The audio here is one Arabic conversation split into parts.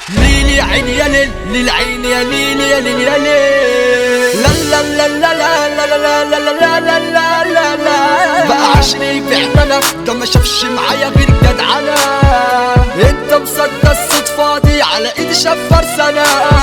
ليل يا عين يا ليل للعين يا ليل يا ليل يا ليل لا لا لا لا لا لا لا لا لا لا لا لا لا بقى عشري بعمنا ده ما شافش معايا غير جدعنة. انت مصدق الصدفة دي على ايدي شفر سنة.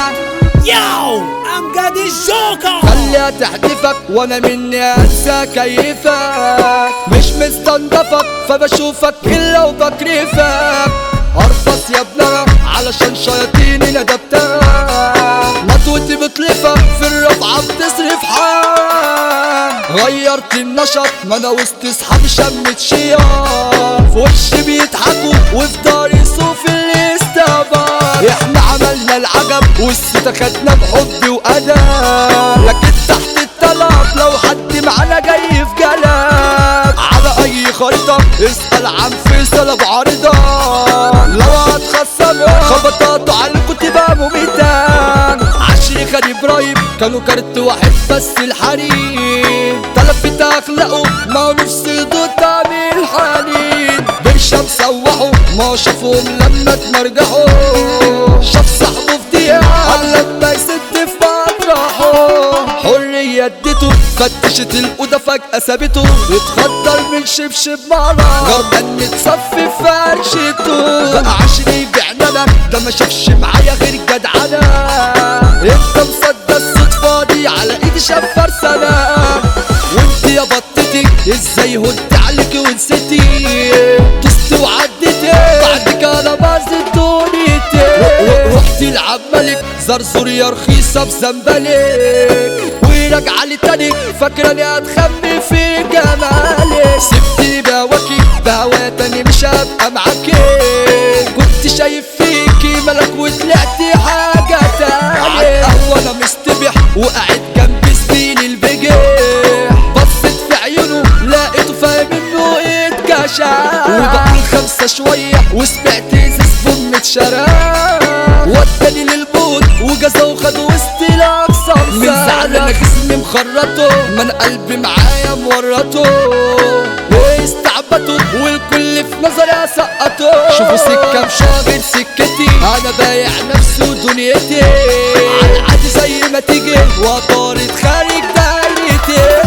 ياو امجد الجوكر خليها تحدفك وانا مني انسى كيفك. مش مستنضفك فبشوفك الا وبكرفك. ارفص يا ابنها علشان شياطيني ندبتها. مطوتي بتلفك في الرفعة بتصرف حال. غيرت النشط ما انا وسط اصحابي شمت شيار. في وشي بيضحكوا وفي داري صوف اللي استبار. احنا عملنا العجب والستة خدنا بحب وأدب. لكن تحت الطلب لو حد معانا جاي في جلب. على اي خريطة اسأل عن فيصل ابو عريضة. لو هتخسروا خبطاتوا على الكتبة مميتان. عشري خالي ابراهيم كانوا كارت واحد بس الحريم. تلفت اخلاقه ما نفسي ضد تعميل حنين. برشا مسوحوا ما شافوهم لما اتمرجحوا. شاف صاحبه في دقيقة لما يسد في مطرحه. حرية اديته فتشت الأوضة فجأة سابته. يتخدر من شبشب مرة غربان متصفي فرشته. بقى عشري بعنانة ده ما شافش معايا غير جدعنة. انت مصدق الصدفة دي على ايدي شفر سنة. وانت يا بطتي ازاي هنت عليكي ونسيتي. دوستي وعديتي بعدك انا بازت دنيتي. رحتي لعمالك زرزور يا رخيصة بزنبلك. وراجعة لي تاني فاكراني هتخبي في جمالك. سبتني بهواكي بهوايا تاني مش هبقى معاكي. كنت شايف فيكي ملك وطلعتي حاجة تانية. عالقهوة انا مستبح وقاعد جنب زميلي البجح. بصيت في عيونه لقيته فاهم انه اتكشف. وبقى الخمسة شوية وسمعت زفون متشرف. وداني للبوت وجازه وخد وسط الاقصى. من زعل انا جسمي مخرطه ما انا قلبي معايا مورطه. واستعبطه والكل في نظري اسقطه. شوفوا سكة مش غير سكتي انا بايع نفسي ودنيتي. عالعادي زي ما تيجي وطارت خارج دايرتي.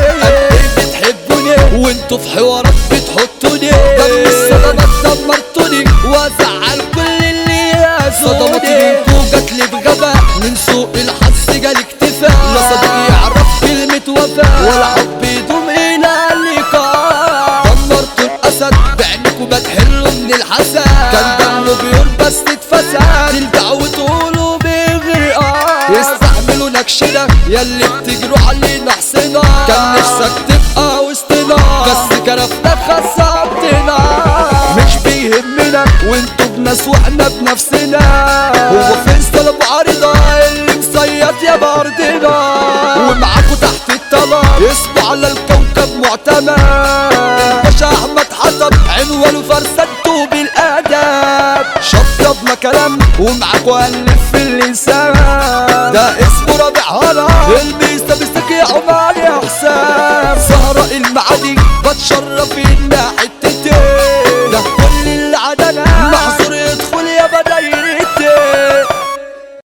بتحبوني وانتوا في حوارات بتحطوني. دم الصدمات دمرتوني وازعل كل اللي يأذوني. صدمتي منكوا جاتلي بغباء من سوء الحظ جالي اكتفاء. لا صديق يعرف كلمة وفاء ولا حب يدوم الى اللقاء. دمرتوا الاسد بعينكوا بتحلوا من الحسد. كان دمه بيور بس اتفسد. تلدعوا وتقولوا بغرقان. يستعملوا نكشنا ياللي بتجروا علينا حصنا. كان نفسك تبقى وسطنا بس كرفتك خصبتنا. مش بيهمنا وانتوا بناس واحنا بنفسنا. هو فيصل ابو عريضة اللي مصيط يا بردنا. ومعاكوا تحت الطلب اسمه على الكوكب معتمد. باشا احمد حطب عنوانه فرسدته بالادب. شطبنا كلام ومعاكوا هنلف في الانسان. ده اسمه رابع هرم الميسة بيستكي عمر يا حسام. زهراء المعادي بتشرف